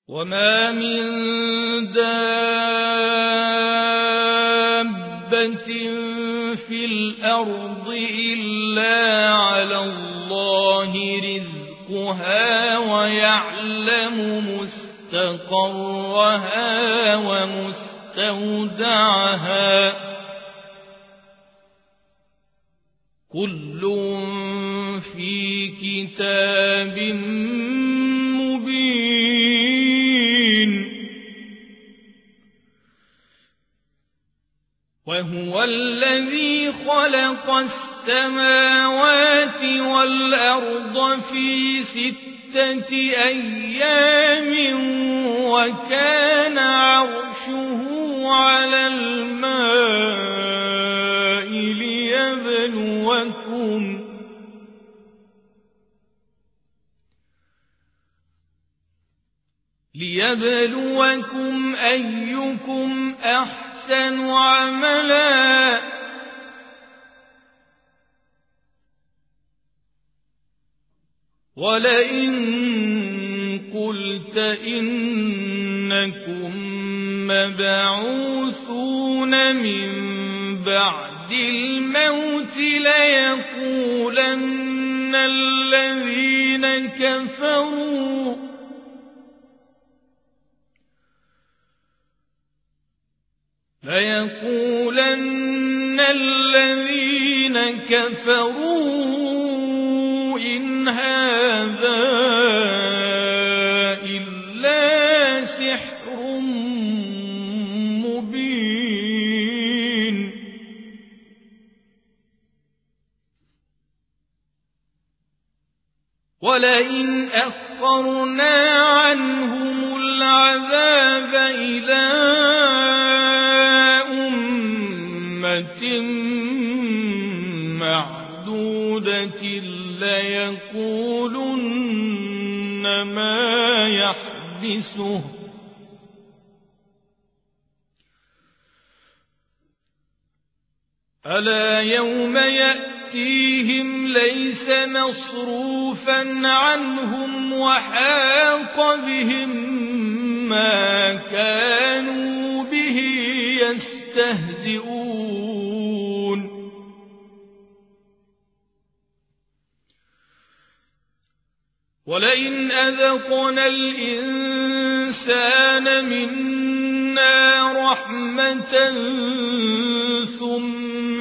وما من دابة في الأرض إلا على الله رزقها ويعلم مستقرها ومستودعها كل في كتاب مبين وهو الذي خلق السماوات والأرض في 6 أيام وكان عرشه على الماء ليبلوكم أيكم أحسن عملا ولئن قلت إنكم مبعوثون من بعد الموت ليقولن الذين كفروا إن هذا إلا سحر مبين ولئن أخرنا عنهم العذاب إلى أمة معدودة ليقولن ما يحبسه ألا يوم يأتيهم ليس مصروفا عنهم وحاق بهم ما كانوا به يستهزئون ولئن أذقنا الإنسان منا رحمة ثم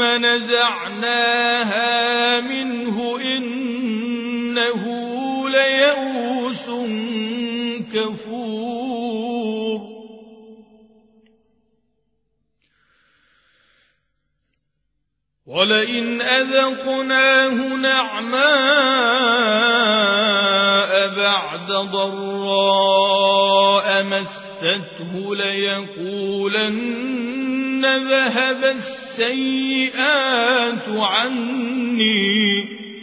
نزعناها منه إنه ليئوس كفور ولئن أذقناه نعماء بعد ضراء مسته ليقولن ذهب السيئات عني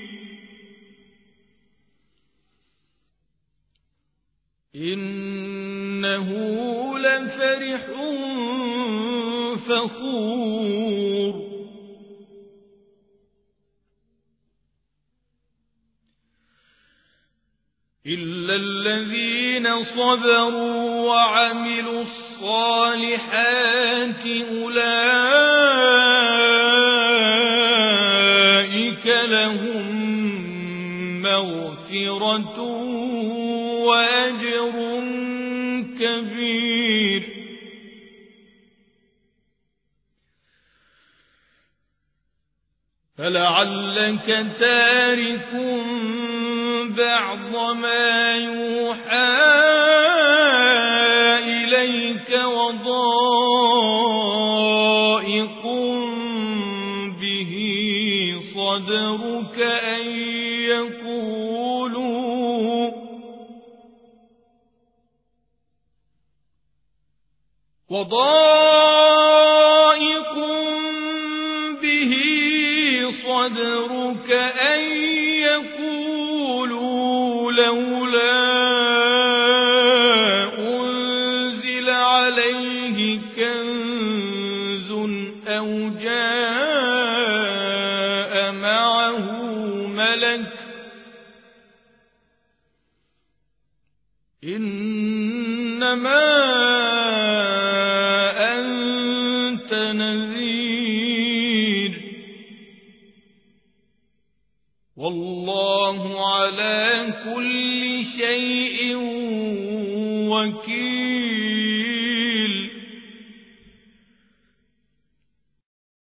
إنه لفرح فخور إلا الذين صبروا وعملوا الصالحات أولئك لهم مغفرة وأجر كبير فلعلك تارك بعض ما يوحى إليك وضائق به صدرك أن يقولوا لولا أنزل عليه كنز أو جاء معه ملك إن إنما أنت نذير والله على كل شيء وكيل